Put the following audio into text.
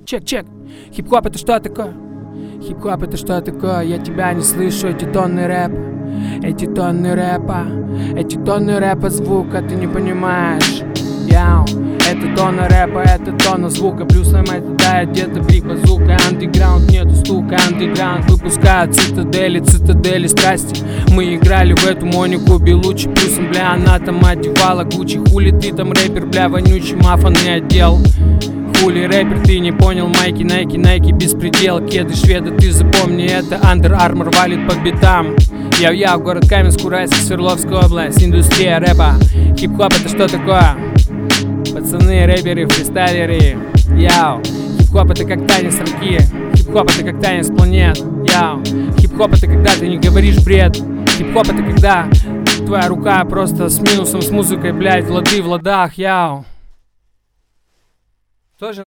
чек. Хип-хоп это что такое? Хип-хоп это что такое? Я тебя не слышу, эти тонны рэпа. Эти тонны рэпа звука ты не понимаешь. Яу, это тонна рэпа, это тонна звука. Плюс нам это дает где-то крик базука. Андеграунд, нету стука, андеграунд выпускает цитадели страсти. Мы играли в эту Монику Белуччи. Плюсом, бля, она там одевала Гуччи. Хули ты там рэпер, бля, вонючий мафаный отдел. Хули рэпер, ты не понял, майки, найки, беспредел. Кеды шведа, ты запомни это, Under Armour валит по битам. Яу-яу, город Каменск-Уральск, Свердловская область, индустрия рэпа. Хип-хоп это что такое? Пацаны, рэперы, фристайлеры. Яу, хип-хоп это как танец руки. Хип-хоп это как танец планет. Яу, хип-хоп это когда ты не говоришь бред. Хип-хоп это когда твоя рука просто с минусом, с музыкой, блядь, в лады в ладах. Яу. Тоже